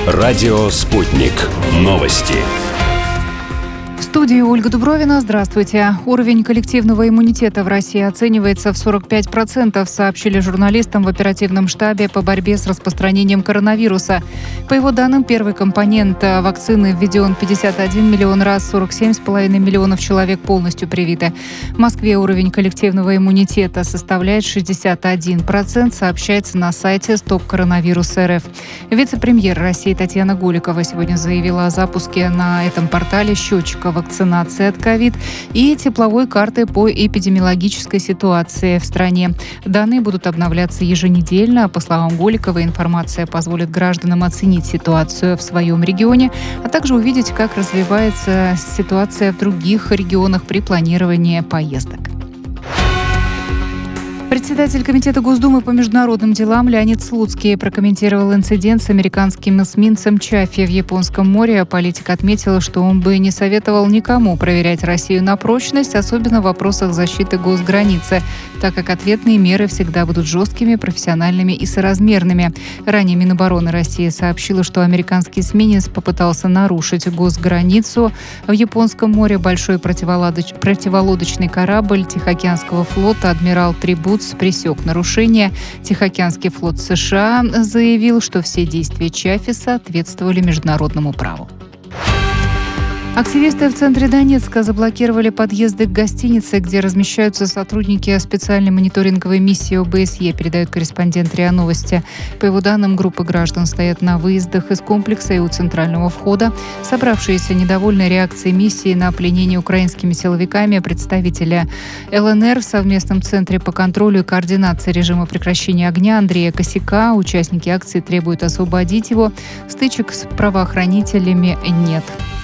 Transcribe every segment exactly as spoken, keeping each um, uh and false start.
Радио «Спутник». Новости. В студии Ольга Дубровина. Здравствуйте. Уровень коллективного иммунитета в России оценивается в сорок пять процентов, сообщили журналистам в оперативном штабе по борьбе с распространением коронавируса. По его данным, первый компонент вакцины введен пятьдесят один миллион раз, сорок семь с половиной миллионов человек полностью привиты. В Москве уровень коллективного иммунитета составляет шестьдесят один процент, сообщается на сайте стоп коронавирус точка эр эф. Вице-премьер России Татьяна Голикова сегодня заявила о запуске на этом портале счетчика вакцинации от ковид и тепловой карты по эпидемиологической ситуации в стране. Данные будут обновляться еженедельно. По словам Голиковой, информация позволит гражданам оценить ситуацию в своем регионе, а также увидеть, как развивается ситуация в других регионах при планировании поездок. Председатель Комитета Госдумы по международным делам Леонид Слуцкий прокомментировал инцидент с американским эсминцем Чаффи в Японском море. Политик отметил, что он бы не советовал никому проверять Россию на прочность, особенно в вопросах защиты госграницы, так как ответные меры всегда будут жесткими, профессиональными и соразмерными. Ранее Минобороны России сообщила, что американский эсминец попытался нарушить госграницу. В Японском море большой противолодоч... противолодочный корабль Тихоокеанского флота «Адмирал Трибут» пресек нарушение. Тихоокеанский флот США заявил, что все действия Чаффи соответствовали международному праву. Активисты в центре Донецка заблокировали подъезды к гостинице, где размещаются сотрудники специальной мониторинговой миссии о бэ эс е, передает корреспондент РИА Новости. По его данным, группы граждан стоят на выездах из комплекса и у центрального входа. Собравшиеся недовольны реакцией миссии на пленение украинскими силовиками представителя эл эн эр в совместном центре по контролю и координации режима прекращения огня Андрея Косяка. Участники акции требуют освободить его. Стычек с правоохранителями нет.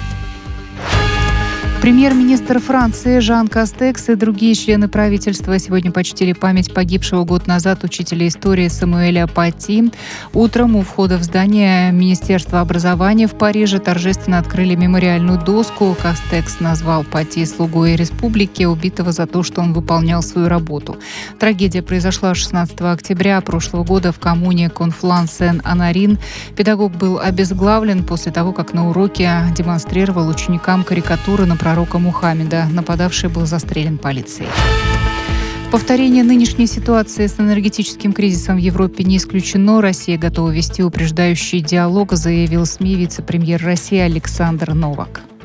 Премьер-министр Франции Жан Кастекс и другие члены правительства сегодня почтили память погибшего год назад учителя истории Самуэля Пати. Утром у входа в здание Министерства образования в Париже торжественно открыли мемориальную доску. Кастекс назвал Пати слугой республики, убитого за то, что он выполнял свою работу. Трагедия произошла шестнадцатого октября прошлого года в коммуне Конфлан-Сен-Анарин. Педагог был обезглавлен после того, как на уроке демонстрировал ученикам карикатуры на пророка Мухаммеда. Нападавший был застрелен полицией. Повторение нынешней ситуации с энергетическим кризисом в Европе не исключено. Россия готова вести упреждающий диалог, заявил СМИ вице-премьер России Александр Новак.